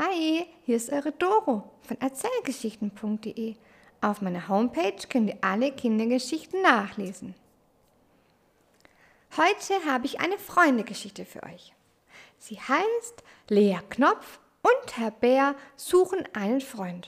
Hi, hier ist eure Doro von erzählgeschichten.de. Auf meiner Homepage könnt ihr alle Kindergeschichten nachlesen. Heute habe ich eine Freundegeschichte für euch. Sie heißt Lea Knopf und Herr Bär suchen einen Freund.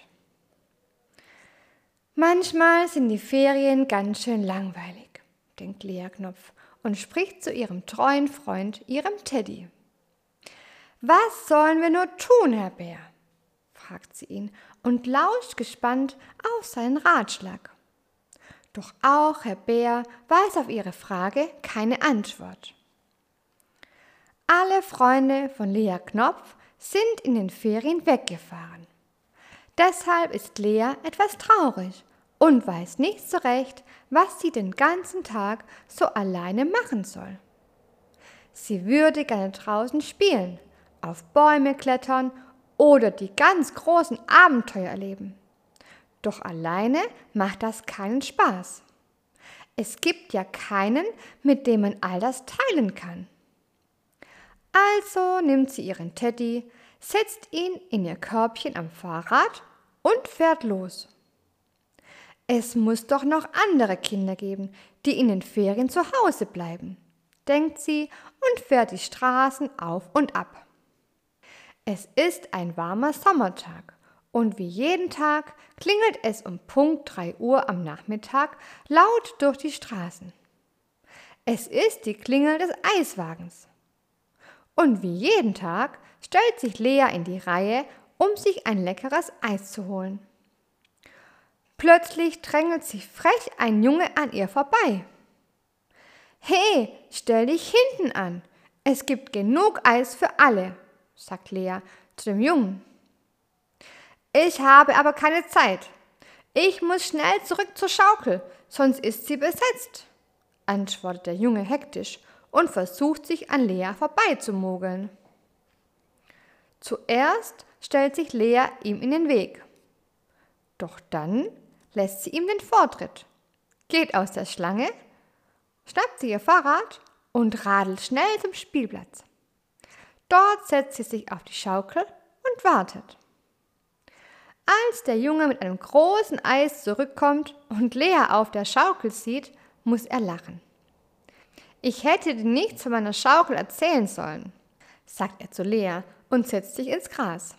Manchmal sind die Ferien ganz schön langweilig, denkt Lea Knopf und spricht zu ihrem treuen Freund, ihrem Teddy. »Was sollen wir nur tun, Herr Bär?« fragt sie ihn und lauscht gespannt auf seinen Ratschlag. Doch auch Herr Bär weiß auf ihre Frage keine Antwort. Alle Freunde von Lea Knopf sind in den Ferien weggefahren. Deshalb ist Lea etwas traurig und weiß nicht so recht, was sie den ganzen Tag so alleine machen soll. Sie würde gerne draußen spielen, auf Bäume klettern oder die ganz großen Abenteuer erleben. Doch alleine macht das keinen Spaß. Es gibt ja keinen, mit dem man all das teilen kann. Also nimmt sie ihren Teddy, setzt ihn in ihr Körbchen am Fahrrad und fährt los. Es muss doch noch andere Kinder geben, die in den Ferien zu Hause bleiben, denkt sie und fährt die Straßen auf und ab. Es ist ein warmer Sommertag und wie jeden Tag klingelt es um Punkt 3 Uhr am Nachmittag laut durch die Straßen. Es ist die Klingel des Eiswagens. Und wie jeden Tag stellt sich Lea in die Reihe, um sich ein leckeres Eis zu holen. Plötzlich drängelt sich frech ein Junge an ihr vorbei. »Hey, stell dich hinten an, es gibt genug Eis für alle«, sagt Lea zu dem Jungen. »Ich habe aber keine Zeit. Ich muss schnell zurück zur Schaukel, sonst ist sie besetzt«, antwortet der Junge hektisch und versucht sich an Lea vorbeizumogeln. Zuerst stellt sich Lea ihm in den Weg. Doch dann lässt sie ihm den Vortritt, geht aus der Schlange, schnappt sich ihr Fahrrad und radelt schnell zum Spielplatz. Dort setzt sie sich auf die Schaukel und wartet. Als der Junge mit einem großen Eis zurückkommt und Lea auf der Schaukel sieht, muss er lachen. »Ich hätte dir nichts von meiner Schaukel erzählen sollen«, sagt er zu Lea und setzt sich ins Gras.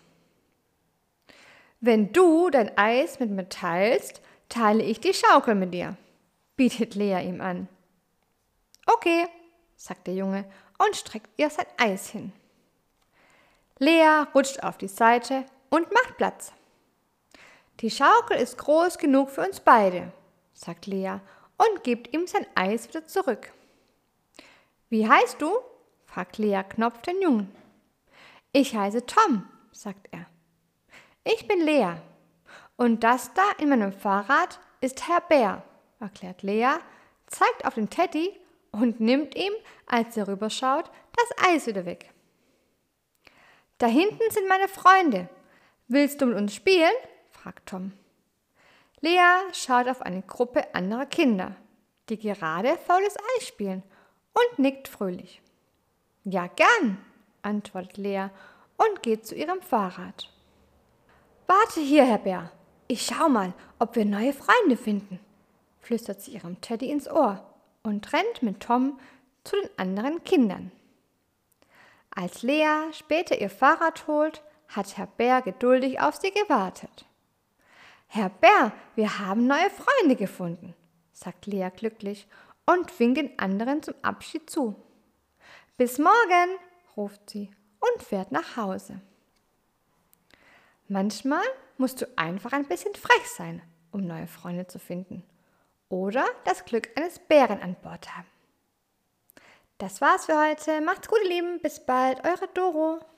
»Wenn du dein Eis mit mir teilst, teile ich die Schaukel mit dir«, bietet Lea ihm an. »Okay«, sagt der Junge und streckt ihr sein Eis hin. Lea rutscht auf die Seite und macht Platz. »Die Schaukel ist groß genug für uns beide«, sagt Lea und gibt ihm sein Eis wieder zurück. »Wie heißt du?«, fragt Lea Knopf den Jungen. »Ich heiße Tom«, sagt er. »Ich bin Lea. Und das da in meinem Fahrrad ist Herr Bär«, erklärt Lea, zeigt auf den Teddy und nimmt ihm, als er rüberschaut, das Eis wieder weg. »Da hinten sind meine Freunde. Willst du mit uns spielen?«, fragt Tom. Lea schaut auf eine Gruppe anderer Kinder, die gerade faules Eis spielen, und nickt fröhlich. »Ja, gern«, antwortet Lea und geht zu ihrem Fahrrad. »Warte hier, Herr Bär. Ich schau mal, ob wir neue Freunde finden«, flüstert sie ihrem Teddy ins Ohr und rennt mit Tom zu den anderen Kindern. Als Lea später ihr Fahrrad holt, hat Herr Bär geduldig auf sie gewartet. »Herr Bär, wir haben neue Freunde gefunden«, sagt Lea glücklich und winkt den anderen zum Abschied zu. »Bis morgen«, ruft sie und fährt nach Hause. Manchmal musst du einfach ein bisschen frech sein, um neue Freunde zu finden. Oder das Glück eines Bären an Bord haben. Das war's für heute. Macht's gut, ihr Lieben. Bis bald. Eure Doro.